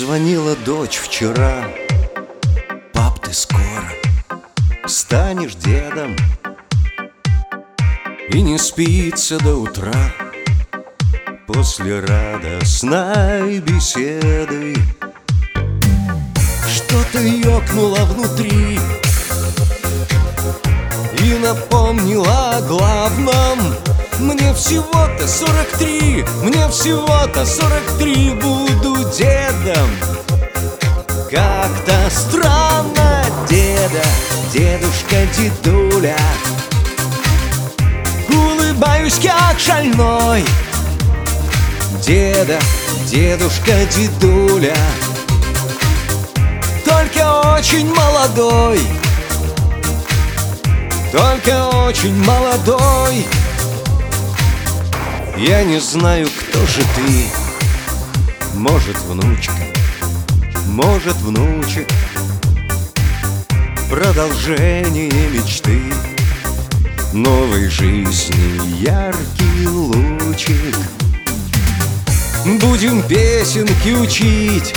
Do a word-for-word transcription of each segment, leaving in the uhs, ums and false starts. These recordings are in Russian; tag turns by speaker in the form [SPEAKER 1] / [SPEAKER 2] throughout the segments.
[SPEAKER 1] звонила дочь вчера: пап, ты скоро станешь дедом. И не спится до утра после радостной беседы. Что-то ёкнуло внутри и напомнила о главном. Мне всего-то сорок три, мне всего-то сорок три, буду дедом. Как-то странно, деда, дедушка, дедуля. Улыбаюсь, как шальной. Деда, дедушка, дедуля, только очень молодой, только очень молодой. Я не знаю, кто же ты. Может, внучка, может, внучек, продолжение мечты, новой жизни яркий лучик. Будем песенки учить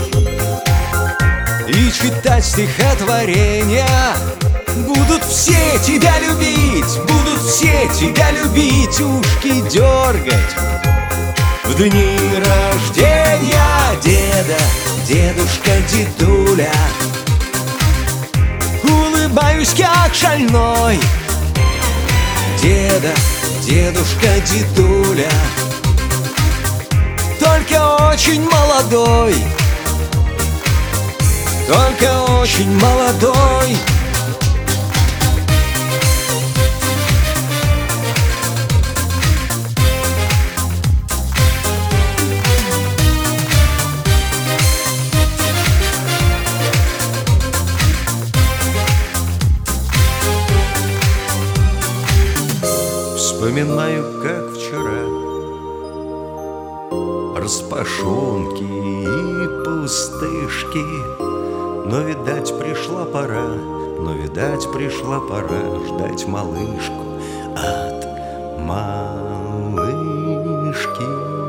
[SPEAKER 1] и читать стихотворения. Будут все тебя любить, будут все тебя любить, ушки дергать в дни рождения. Деда, дедушка, дедуля, улыбаюсь, как шальной. Деда, дедушка, дедуля, только очень молодой, только очень молодой. Вспоминаю, как вчера, распашонки и пустышки. Но, видать, пришла пора, но, видать, пришла пора ждать малышку от малышки.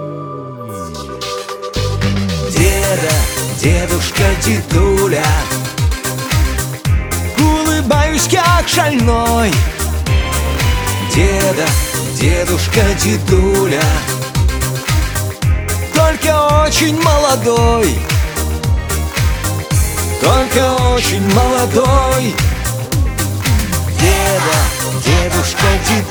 [SPEAKER 1] Деда, дедушка, дедуля, улыбаюсь, как шальной. Деда, дедушка, дедуля, только очень молодой, только очень молодой. Деда, дедушка,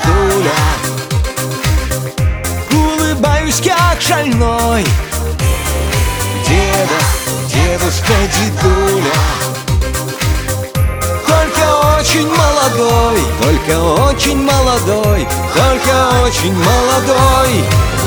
[SPEAKER 1] дедуля, улыбаюсь, как шальной. Деда, дедушка, дедуля, только очень молодой, только очень молодой, только очень молодой.